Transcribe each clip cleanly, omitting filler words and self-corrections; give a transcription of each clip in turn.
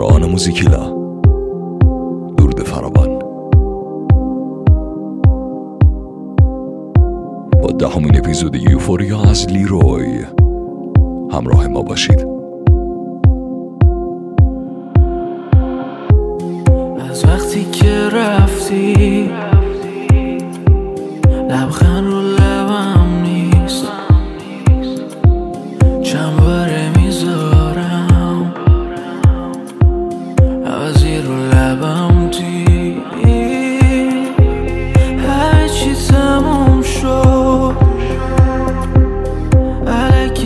همراهان موزیکیلا، درود فراوان. با 10مین اپیزود یوفوریا از لیروی همراه ما باشید. از وقتی که رفتی لبخند رو لبم نیست، چند باره میذارم عوضی رو لبم دید. همه چی تموم شد الکی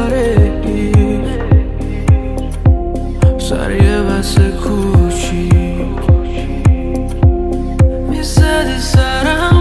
سر یه بس کوچیک میزدی سرم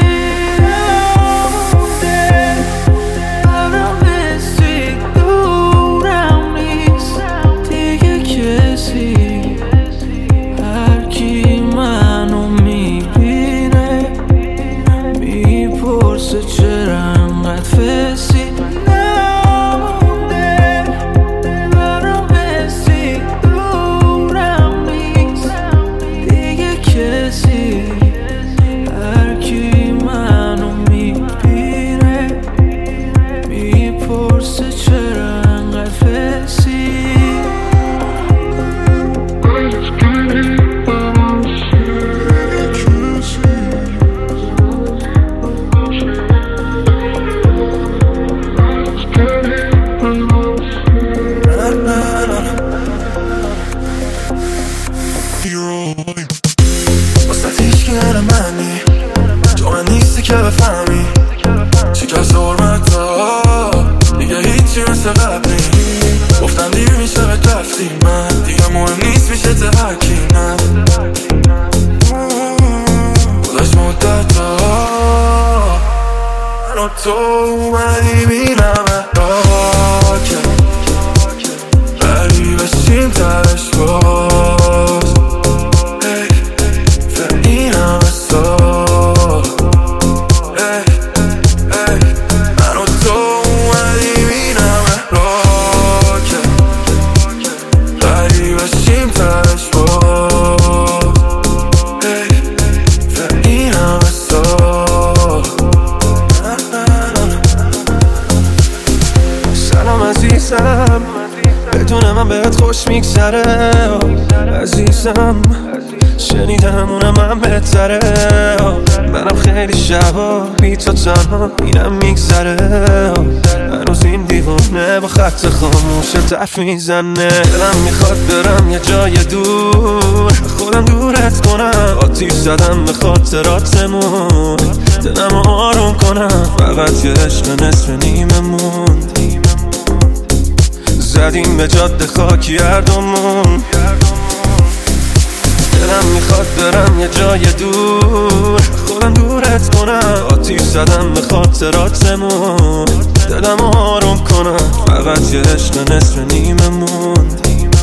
واسه هیچ که نره منی تو من نیستی که بفهمی شکست حرمتا دیگه هیچی مثل قبلی. گفتم دیر میشه به رفتی من دیگه مهم نیست میشه تحکی نه گذاشت مدتا من و تو اومدی بینمه راکه بری بشیم ترش باز این همه سال من و تو اومدی بینمه راکه بری بشیم ترش باز این همه سال. سلام عزیزم، بدون من بهت خوش میگذره عزیزم، شنیدم اونم من بهتره. منم خیلی شبا بی تو تنها اینم میگذره، هنوز این دیوانه با خط خاموش تف میزنه. دلم میخواد برم یه جای دور خودم دورت کنم، آتیش زدم به خاطراتمون دلم آروم کنم. فقط یه عشق نصف نیمه موند، زدیم به جاده خاکی هردومون. دلم میخواد برم یه جای دور خودم دورت کنم، آتیش زدم به خاطراتمون دلم آروم کنم. فقط یه عشق نصف نیمه موند،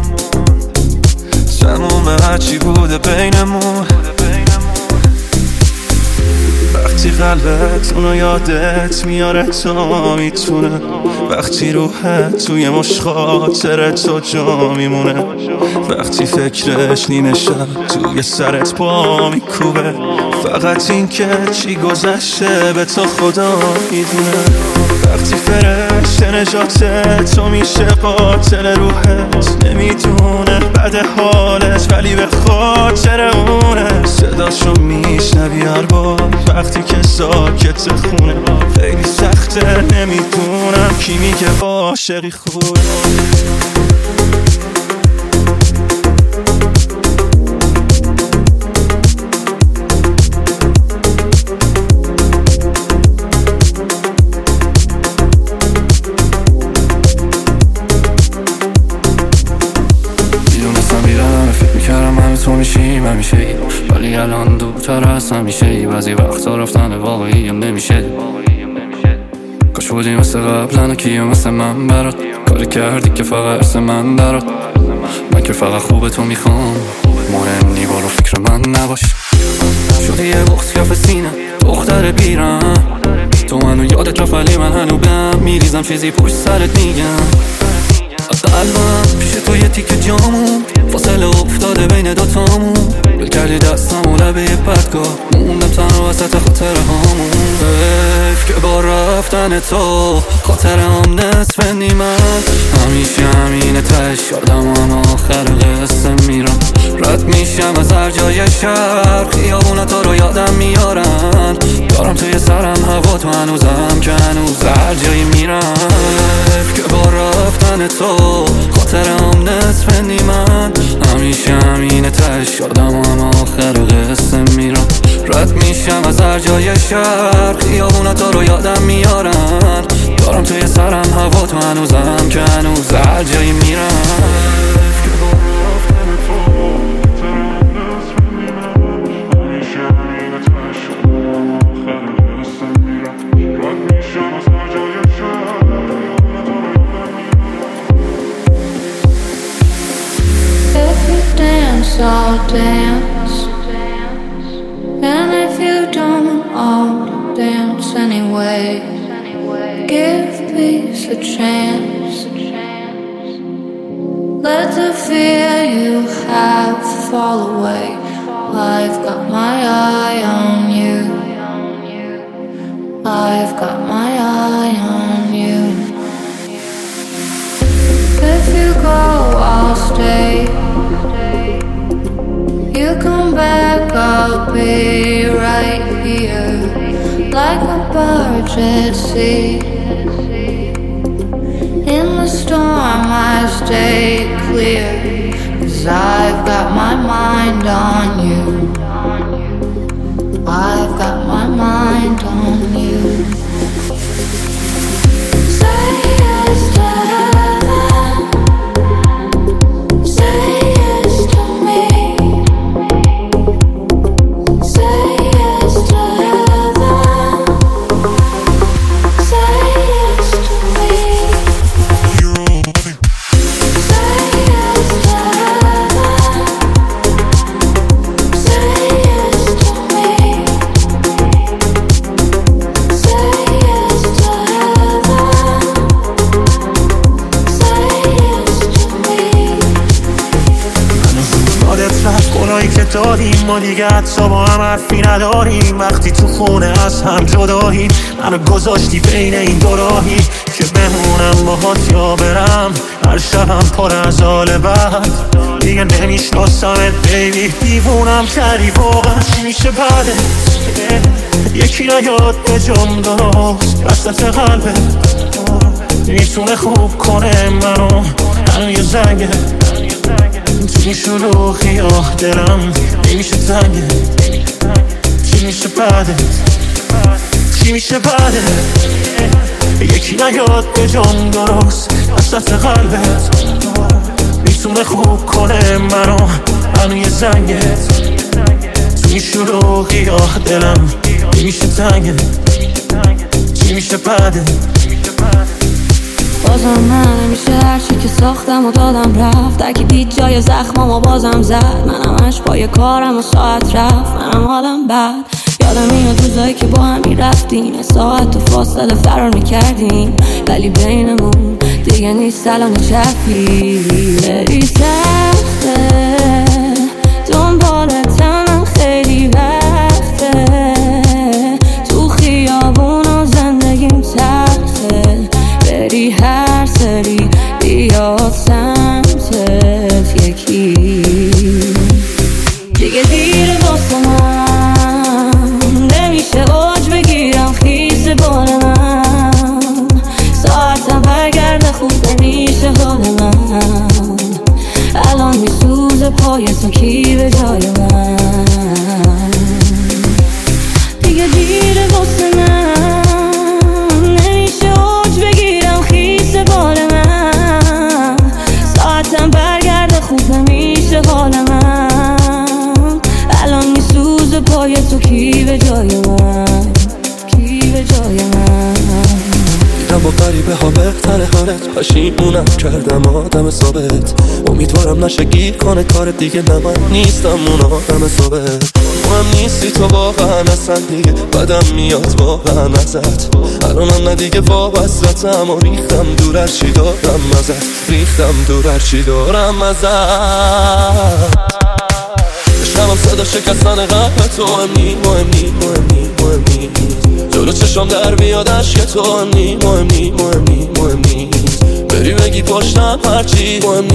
تموم هرچی بوده بینمون. وقتی قلبت اونو یادت میاره تا میتونه، وقتی روحت توی مش خاطر تو جا میمونه، وقتی فکرش نیمه شب توی سرت پا میکوبه. فقط این که چی گذشته به تو خدا میدونه، وقتی فرشته نجاتت تو میشه قاتل روحت. نمیدونه بد حالت ولی به خاطر اونه، صداشو میشنوی هر بار وقتی که ساکت خونه. خیلی سخته نمیدونم کی میگه عاشقی خوب. تو میشیم همیشه ای، ولی الان دورتر از همیشه ای. بعضی وقتا رفتن واقعی هم نمیشه، کاش بودی مثل قبلن کیه مثل من برات کاری کردی که فقط ارس من درات. من که فقط خوب تو میخوام، مهم نی برو فکر من نباش. شدی یه بخت کف سینه دختر بیرم، تو منو یادت رفت ولی من هنو بهم میریزم چیزی پشت سرت میگم. قلبم پیش تو یه تیکه جامون، فاصله افتاده بین دوتامون. دل کردی دستم و لبه یه پدگاه، موندم تنها وسط خاطره هامون. حیف که با رفتن تو خاطرم نصف نیمن. همیشه همینه تش یادم هم آخر قصه میرم. رد میشم از هر جای شهر، خیابونا تو رو یادم میارن. دارم توی سرم هوا تو هنوزم که هنوز هر جایی میرم. حیف که با رفتن تو خاطرم نصف نیمن. همیشه همینه تش یادم هم آخر قصه میرم. رد میشم از هر جای شهر، خیابونا تو رو یادم میارن. دارم توی سرم هوا تو هنوزم که هنوز هر جایی میرم. I'll dance, and if you don't, I'll dance anyway. Give peace a chance. Let the fear you have fall away. I've got my eye on you. I've got my eye on you. If you go, I'll stay. You come back, I'll be right here, like a bird at sea. In the storm I stay clear, 'cause I've got my mind on you. I've got my mind on you. Say yes to heaven. Say yes to me. داریم ما دیگه حتی با هم حرفی نداریم. وقتی تو خونه از هم جداییم، منو گذاشتی بین این دو راهی که بمونم باهات یا برم. هر شبم پر از حال بد، دیگه نمیشناسمت بیبی. دیوونم کردی واقعا، چی میشه بعدت؟ یکی نیاد به جام درست وسط قلبت، میتونه خوب کنه منو یه زنگه. تو این شلوغی دلم نمیشه تنگه. چی میشه بعدت؟ چی میشه بعدت؟ یکی نیاد به جام درست وسط قلبت، میتونه خوب کنه منو یه زنگه. تو این شلوغی دلم نمیشه تنگه. چی میشه بعدت؟ بازم من نمیشه هرچی که ساختم و دادم رفت. درکی دید جای زخمم و بازم زد. منم همش پای کارم و ساعت رفت. منم حالم بد. یادم میاد روزایی که با هم میرفتیم، ساعت تو فاصله فرار میکردیم، ولی بینمون دیگه نیست الان چفی. خیلی سخته دنبالتم، خیلی وقته تو خیابون و زندگیم تخته. بری هر سری بیاد سمتت یکی. دیگه دیره واسه من، نمیشه اوج بگیرم خیس بال من. ساعتم برگرده خوب نمیشه حال من. الان میسوزه پای تو کی به جای من. دیگه دیره واسه من، نمیشه اوج بگیرم خیس بال من. ساعتم برگرده خوب نمیشه حال من. الان میسوزه پای تو کی به جای من. کی به جای من. دیدم با غریبه ها بهتره حالت، پشیمونم کردم آدم ثابت. امیدوارم نشه گیر کنه کار دیگه، نه من نیستم اون آدم ثابت. هم نیستی تو واقعا اصلا دیگه بدم میاد واقعا ازت الانم نه دیگه وابستم و ریختم دور هرچی دارم ازت ریختم دور هرچی دارم ازت شمم صدا شکستن قلب تو هم مهم نیست جلو چشم در بیاد عشق تو هم مهم نیست بری بگی پشتم هرچی مهم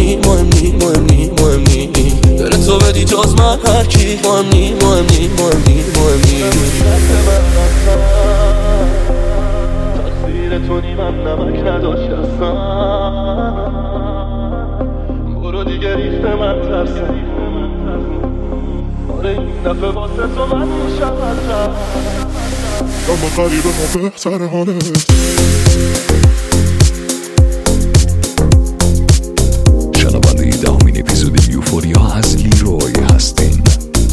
نیست دل تو بدی جز من هرکی مهم نیست تقصیر تو نیمم نمک نداشت اصلا برو دیگه ریخت من ترسم آره این دفعه واسه تو من میشم اما قریبه ما بهتر حالت شنونده دهمین اپیزود یوفوریا از لیروی هستین.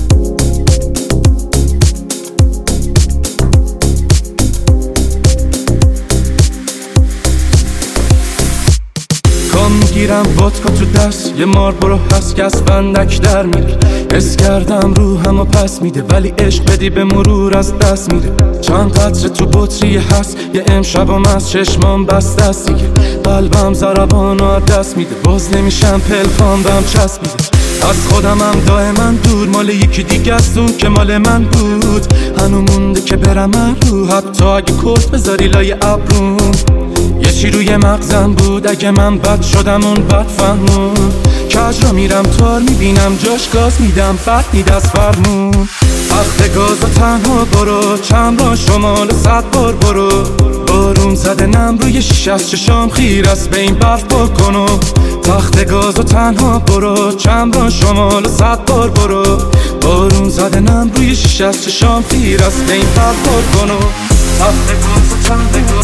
میگیرم ودکا تو دست یه ماربرو هست که از فندک در میره حس کردم روحمو پس میده ولی عشق بدی به مرور از دست میره چند قطره تو بطری هست یه امشبم از چشمام بسته است دیگه قلبم ضربانو از دست میده باز نمیشم پلکام بهم چسبیده از خودمم دائما دور مال یکی دیگه است اون که مال من بود هنو مونده که برم من رو حتی اگه کلت بذاری لای ابروم یه چی روی مغزم بود اگه من بد شدم اون بد فهمون کج را میرم تار میبینم جاش گاز میدم بد نید از فرمون وقت گاز و تنها برو چند را شمال 100 بار برو بارون زده نم روی شیشه از چشام خیر است به این برف بکن و تخت گاز و تنها برو چند را شمال 100 بار برو بارون زده نم روی شیشه از چشام خیر است به این برف بکن و تخت گاز و تنها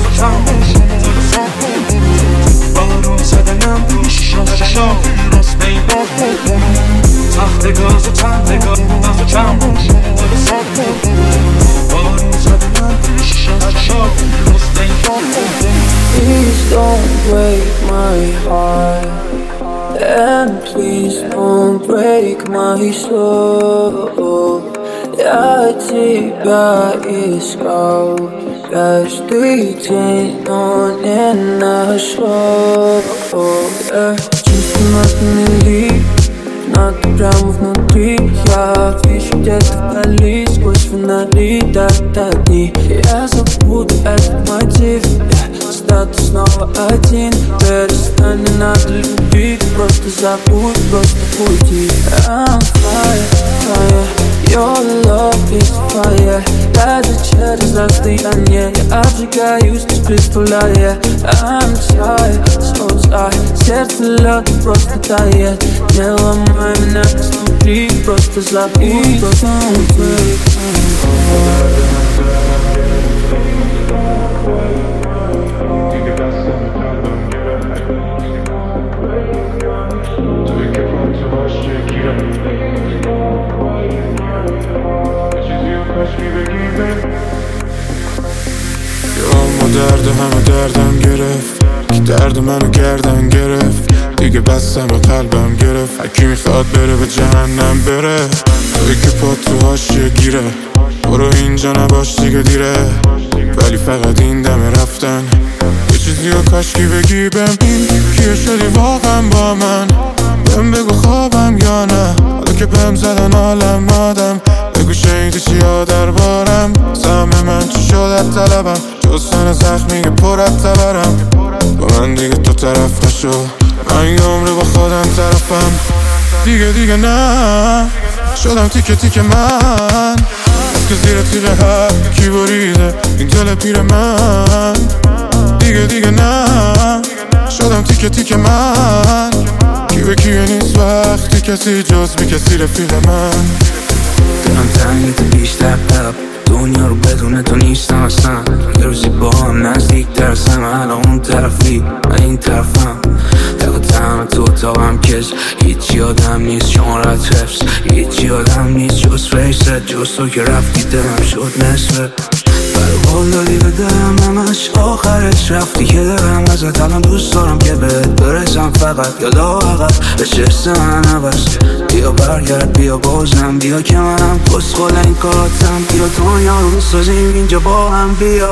بارون زده نم روی شیشه از چشام خیر است به این برف بکن تخت گاز و تنها Please don't break my heart, and please don't break my soul. Я тебя искал каждый день, но не нашел. Чувства над мели, надо прямо внутри. Я вижу где-то вдали сквозь фонари дни. Я забуду этот мотив, статус снова один. Перестань, не надо любить, просто забудь, просто уйди. I'm fire, fire, your love is fire. Даже через расстояние я обжигаюсь, не представляя. I'm tired, so tired, сердце лед просто тает. Не ломай меня изнутри, просто забудь, просто уйди. درد همه دردم گرفت که درد منو گردن گرفت دیگه بستم و قلبم گرفت هرکی میخواد بره به جهنم بره توی که پا تو هاشیه گیره برو اینجا نباش دیگه دیره ولی فقط این دم رفتن یه چیزی رو کاشکی بگی بهم این کیه شدی واقعا با من بهم بگو خوابم یا نه حالا که بهم زدن عالم آدم بگو شنیدی چیا دربارم سهم من چی شد از طلبم جز تن زخمی که پر از تبرم با من دیگه تو طرف نشو من یه عمره با خودم طرفم دیگه نه شدم تیکه من از که زیر تیغ هر کی بریده این دل پیر من دیگه نه شدم تیکه من کی به کیه نیست وقتی کسی جز بی کسی رفیق من دلم تنگیت بیشتر پپ دنیا رو بدون تو نیستم اصلا یه روزی با هم نزدیک ترسم الان اون طرفی من این طرفم دقیقا تو اتاقم کش هیچی آدم نیست شمارت رفس هیچی آدم نیست جز فیست جز تو که رفتی دلم شد نصفه قول دادی به دلم همش آخرش رفتی که دارم ازت الان دوست دارم که بهت برسم فقط یا لااقل به چشم من عوض بیا برگرد بیا بازم بیا که منم کسخل این کاراتم بیا دنیا رو سازیم اینجا با هم بیا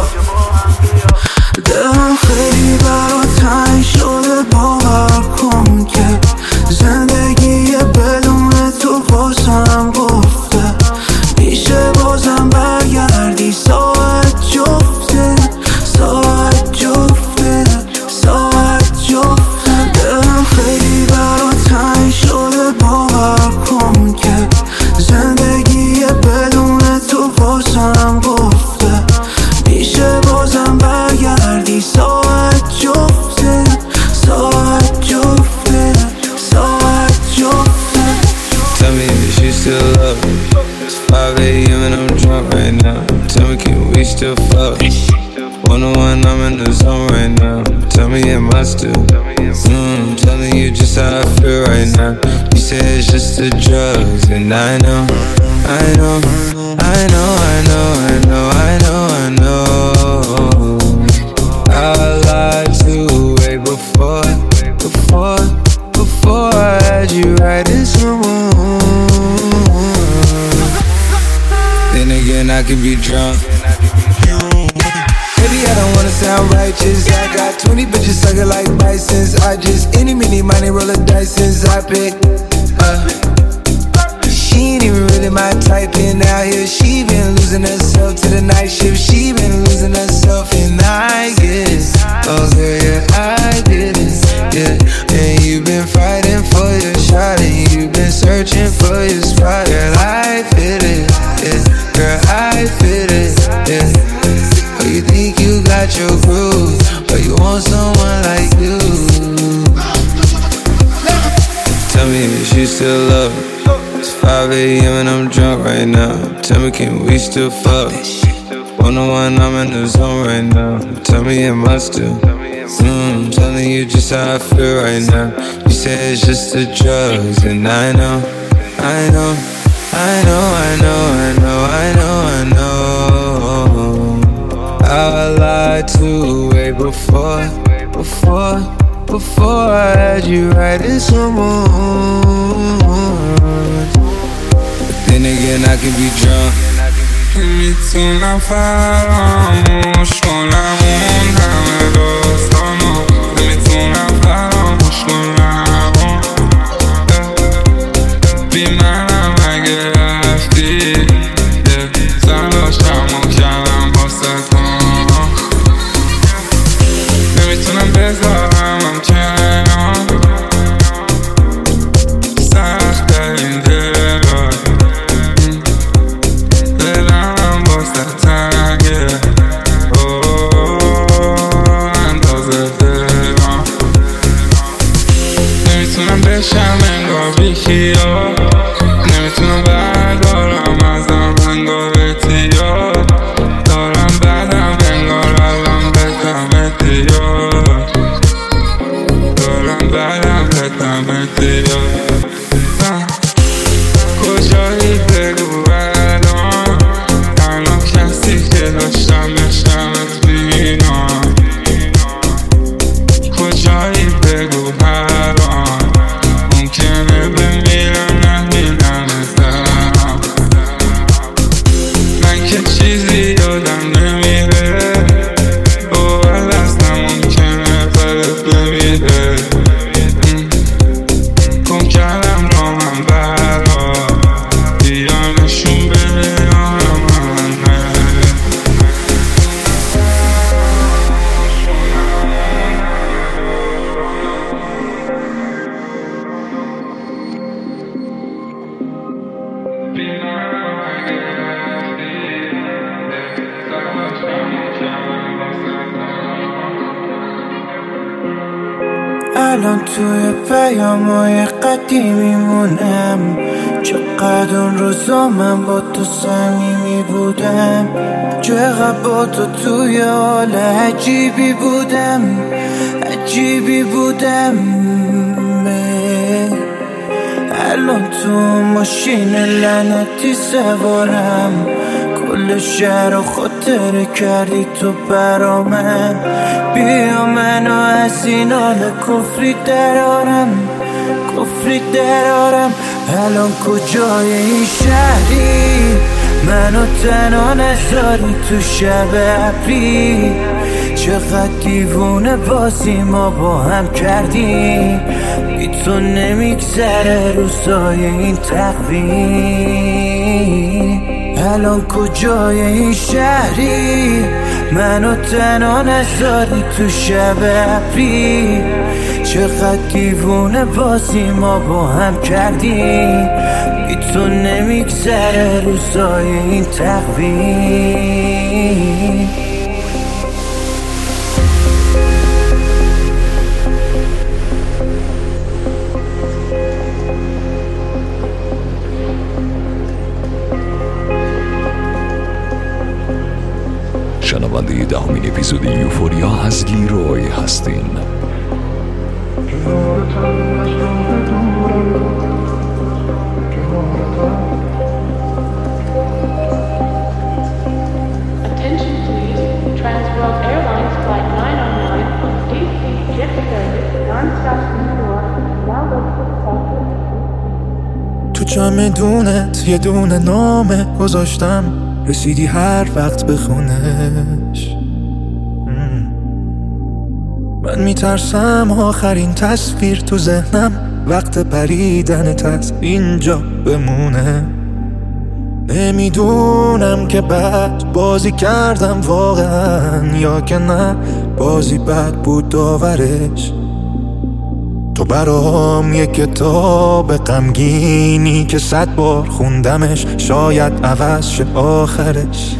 دلم خیلی برات تنگ شده باور کن که زندگی بدون تو واسم گفته میشه بازم برگردی ساعت جفته ساعت جفته ساعت جفته دلم خیلی برات تنگ شده باور کن که زندگی بدون تو واسم گفته میشه بازم برگردی ساعت جفته ساعت جفته ساعت جفته Tell me that you still love me. It's 5 a.m. and I'm drunk right now. Tell me can we still fuck? 101 I'm in the zone right now. Tell me am I still telling you just how I feel right now. You say it's just the drugs and I know I know I know I know I know I know I know I lied to way before I had you right in someone. Then again I could be drunk. Baby I don't wanna sound righteous. I got 20 bitches sucking like Bisons. I just any mini money roll a dice since I picked She ain't even really my type and out here she been losing herself to the night shift. She been losing herself and I guess oh girl yeah I did it yeah. And you've been fighting for your shot and you've been searching for your spot. Girl I fit it yeah. Girl I fit it yeah. Oh you think you got your groove but you want someone like you. Tell me that you still love me. It's 5 a.m. and I'm drunk right now. Tell me can we still fuck? 101 I'm in the zone right now. Tell me am I still telling you just how I feel right now. You say it's just the drugs and I know I know I know I know I know I know I know I lied to way before I had you right in someone. But then again I can be drunk. میتونم فراموش کنم اون همه داستانو میتونم فراموش کنم بی منم اگه رفتی تلاشمو کردم واسه تو نمیتونم بذارم کنار سخت این دلای دلم واسه تنگه اندازه دلم نمیتونم بشم انگار بیخیال نمیتونم بردارم ازم انگار اتیار دارم بدم انگار الان بزم اتیار دارم بدم بزم اتیار کجایی بگو الان تنها کسی که داشتم نشمت بینم کجایی بگو الان ممکنه بمیرم نمیدن ازم من که چیزی یادم نمیره باور اصلا ممکنه فرق بمیره گم کردم را من برا بیا نشون بده الان توی پیامای قدیمیمونم چقدر اون روزا من با تو صمیمی بودم چقدر با تو توی حال عجیبی بودم الان تو ماشین لعنتی سوارم کل شهر رو خاطره کردی تو برامن. بیا منو از این حال کفری درارم الان کجای این شهری؟ منو تنها نذاری تو شب ابری. چقدر دیوونه بازی ما با هم کردیم، بی تو نمیگذره روزای این تقویم. الان کجای این شهری؟ منو تنها نذاری تو شب ابری. چقدر دیوونه بازی ما با هم کردیم، بی تو نمیگذره روزای این تقویم. شنونده 10مین اپیزود یوفوریا از لیروی هستین. تو چمدونت یه دونه نامه گذاشتم، رسیدی هر وقت بخونش. من میترسم آخرین تصویر تو ذهنم وقت پریدنت از اینجا بمونه. نمیدونم که بد بازی کردم واقعا یا که نه بازی بد بود داورش. تو برام یه کتاب غمگینی که 100 بار خوندمش، شاید عوض شه آخرش.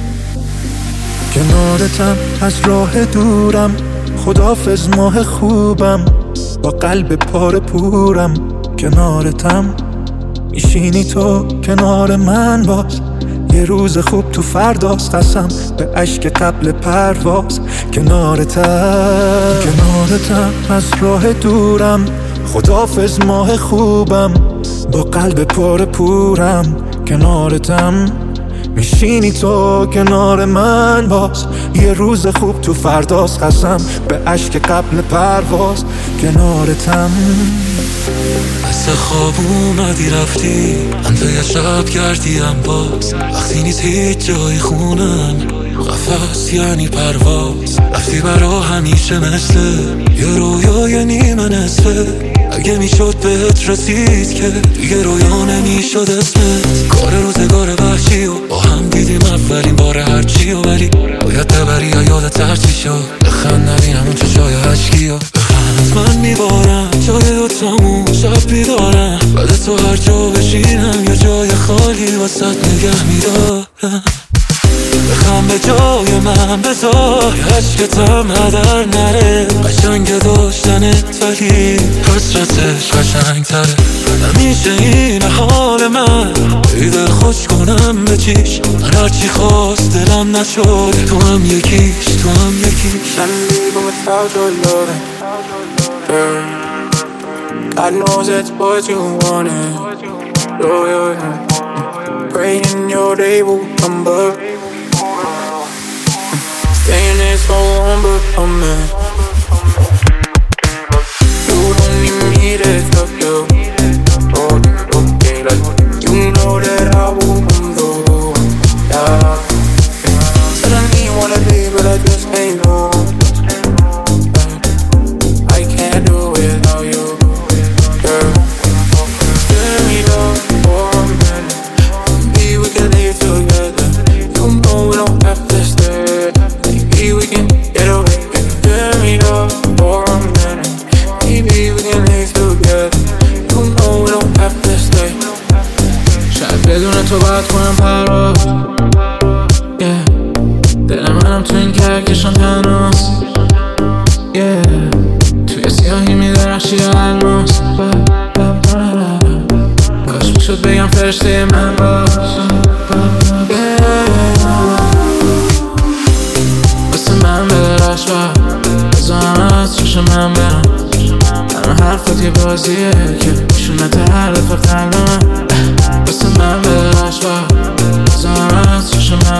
کنارتم از راه دورم، خداحافظ ماه خوبم، با قلب پاره پورم. کنارتم میشینی تو کنار من باز، یه روز خوب تو فرداست، قسم به اشک قبل پرواز. کنارتم از راه دورم، خداحافظ ماه خوبم، با قلب پاره پورم. کنارتم میشینی تو کنار من باز، یه روز خوب تو فرداست، قسم به اشک قبل پرواز. کنارتم مثل خواب اومدی رفتی، من توی شب کردیم باز. وقتی نیست هیچ جای خونم، قفس یعنی پرواز. رفتی برا همیشه مثل یه رویای نیمه نصفه. اگه میشد بهت رسید که دیگه رویا نمیشد اسمت. کار روزگار وحشی و با هم دیدیم اولین بار هرچی و ولی باید ببری یا یادت هرچی شد. بخند نبینم اون چشای عشقی و بخند. من میبارم جای دوتامون شب بیدارم، بعد تو هر جا بشینم یه جای خالی واسه نگه میدارم. بخم به جای من بذار یه عشقتم هدر نره. قشنگ داشتنت ولی حسرتش قشنگ تره. همیشه این حال من، ای دل خوش کنم به چیش. من هرچی خواست دلم نشد، تو هم یکیش. I'm leaving without your loving, yeah. God knows that's what you wanted, yeah. Praying your day will come back. Staying there so long but I'm in. You don't need me to stop you, oh, okay. Like, you know that I will come through, yeah. Suddenly you wanna leave but I just ain't know. I can't do without you, girl. Give me love for a minute, maybe we can live together. You know we don't have to stay, maybe we can get away. Give me love for a minute, maybe we can live together. You know we don't have to stay. شاید بدون تو باید کنم پرواز، yeah. دل منم تو این کهکشان تنهاست، yeah. توی سیاهی میدرخشی الماس. کاش میشد بگم فرشته من باش، yeah. واسه من بدرخش و بزنم از چشم من برم. همه حرفات یه بازیه که شونت هر دفعه قلب من. واسه من بدرخش و بزنم از چشم من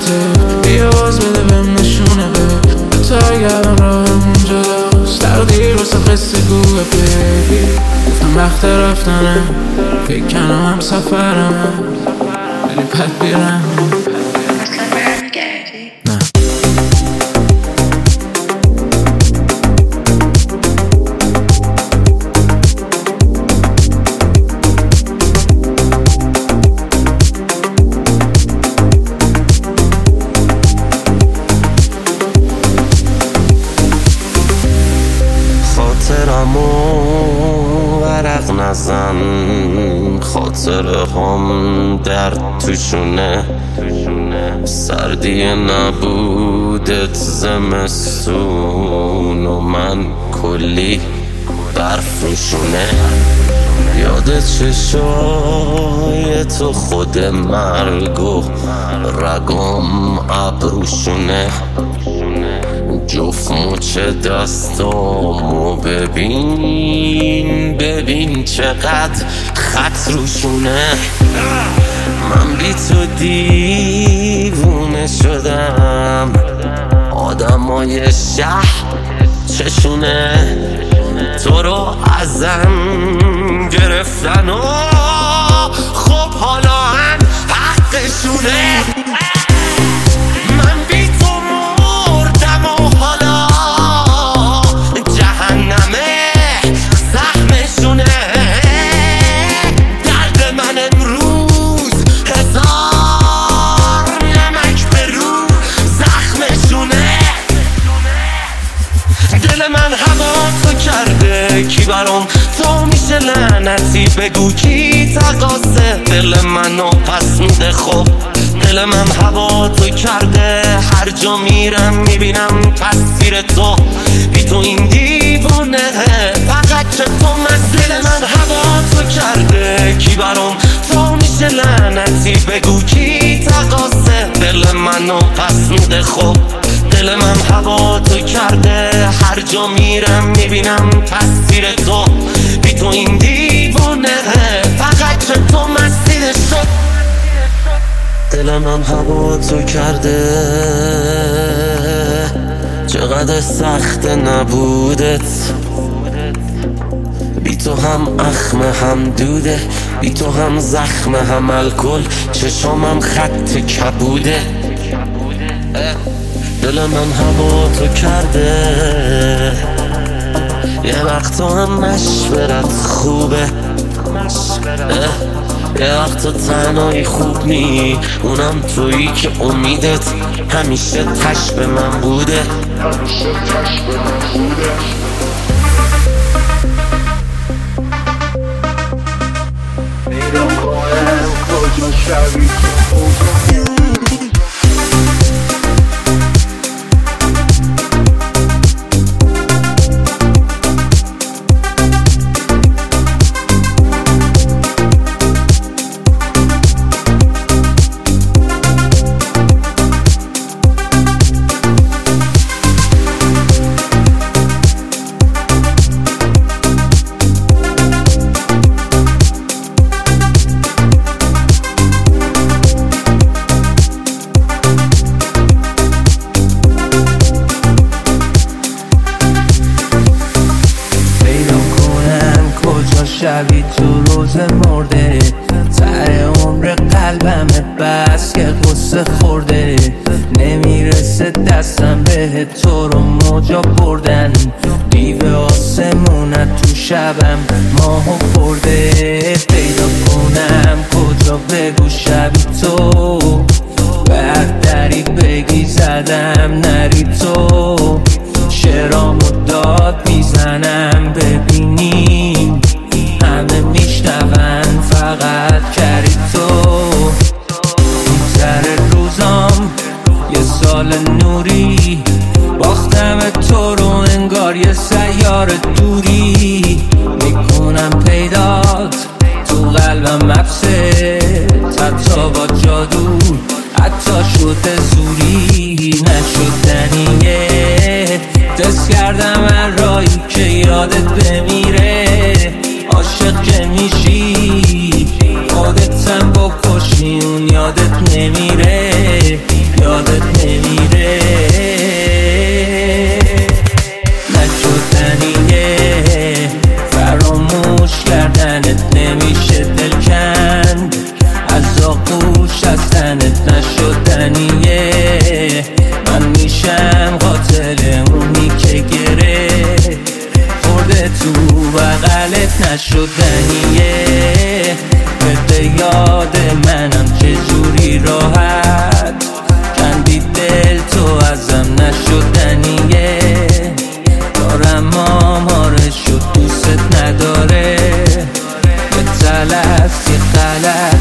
غلطه بیا باز بده بهم نشونه به تو اگرم راهمون جداست تقدیر واسه قصه گوه بیبی گفتم وقت رفتنه فکر کنم هم سفرمه ولی پد بیرم ورق نزن خاطره هم درد توشونه سردی نبودت زمستون و من کلی برف روشونه یاد چشای تو خود مرگ و رگام ابروشونه جفت مچ دستامو ببین چقدر خط روشونه من بی تو دیوونه شدم آدمای شهر چشونه تو رو ازم گرفتن و خب حالا هم حقشونه دل من هوا تو کرده کی برام تو میشه لعنتی بگو کی تقاسه دل منو پس میده خب دل من هوا تو کرده هر جا میرم میبینم تصویر تو بی تو این دیوونه فقط که تو دل من هوا تو کرده کی برام تو میشه لعنتی بگو کی تقاسه دل منو پس میده خب دل من هوا تو کرده هر جا میرم میبینم تصویر تو بی تو این دیوونه فقط که تو مسیرش شد دل من هوا تو کرده چقدر سخت نبودت بی تو هم اخمه هم دوده بی تو هم زخمه هم الکل چشامم خط کبوده دل من هوا تو کرده یه وقت تو هم مشورت خوبه یه وقت تو تنهایی خوب نی اونم تویی که امیدت همیشه تش به من بوده میرم کنم کجا شبی شبی تو روز مرده تر عمر قلبمه بس که قصه خورده نمیرسه دستم به تو رو موجا بردن دیو آسمونت تو شبم ماهو خورده پیدا کنم کجا بگو شبی تو بردری بگی زدم نری تو شعرامو داد میزنم ببینیم همه میشنون فقط کردی تو میگذره روزام یه سال نوری باختم تو رو انگار یه سیاره دوری میکنم پیدات تو قلبم مبسه حتی با جادو حتی شده زوری نشدنیه دست کردم هر رایی که یادت بمیره عاشق که میشی خودتم بکشی اون یادت نمیره یاد روش از تنت نشدنیه. من میشم قاتل اونی که گره خورده تو بغلت نشدنیه. بده یاد منم چجوری راحت کندی دل تو ازم نشدنیه. دارم آماره شد دوست نداره به تلف یه غلط.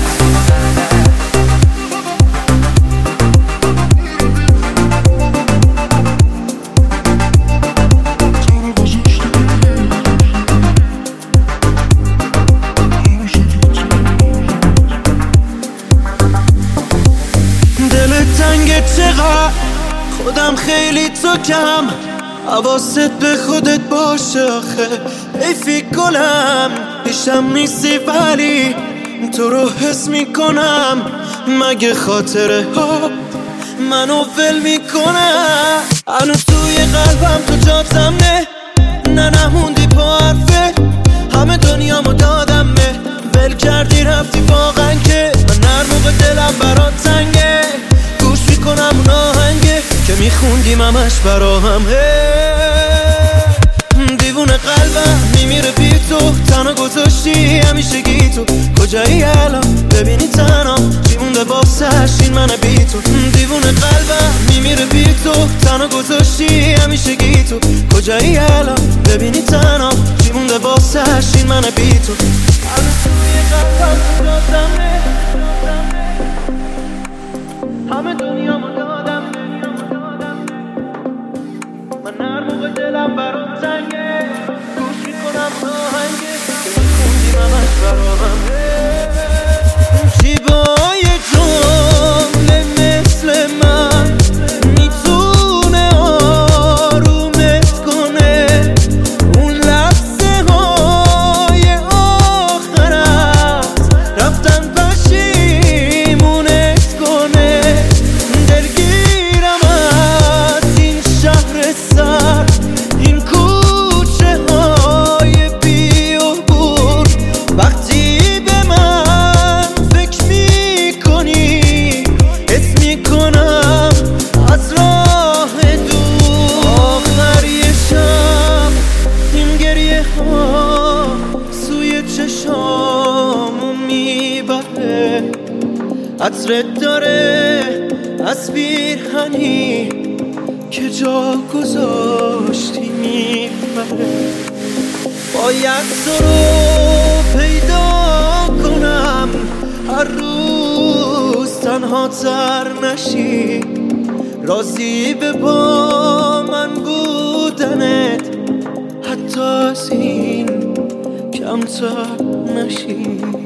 چقدر خودم خیلی تو کم حواست به خودت باشه آخه ای فکر کنم پیشم نیستی ولی تو رو حس میکنم. مگه خاطره ها منو ول میکنم؟ هنو توی قلبم تو جاتم نه نموندی پا حرفه. همه دنیامو دادمه ول کردی رفتی واقعا که من هر موقع دلم برات تنگه گوش میکنم اون آهنگه که میخوندیم همش براهم. دیوونه قلبم میمیره بی تو تنها گذاشتی همیشه گی تو کجایی الان ببینی تنها چی مونده واسش این من بی تو. دیوونه قلبم میمیره بی تو تنها گذاشتی همیشه گی تو کجایی الان ببینی تنها چی مونده واسش این من بی تو. همه دنیامو دادم من هر موقع دلم برام تنگه گوش میکنم آهنگه که میخوندیم همش براهم. جیبای جمله مثل من میتونه آرومت کنه. اون لحظه های آخرت رفتن پشیمونت کنه. دلگیرم از این شهر سر این کوچه های بی عبور وقتی به من فکر میکنی حس میکنم از راه دور. آخری شب این گریه ها سوی چشامو میبره عطرت داره از پیرهنی که جا گذاشتی میبره. باید تو رو پیدا کنم هر روز تنها تر نشی راضی به با من بودنت حتی از این کمتر نشی.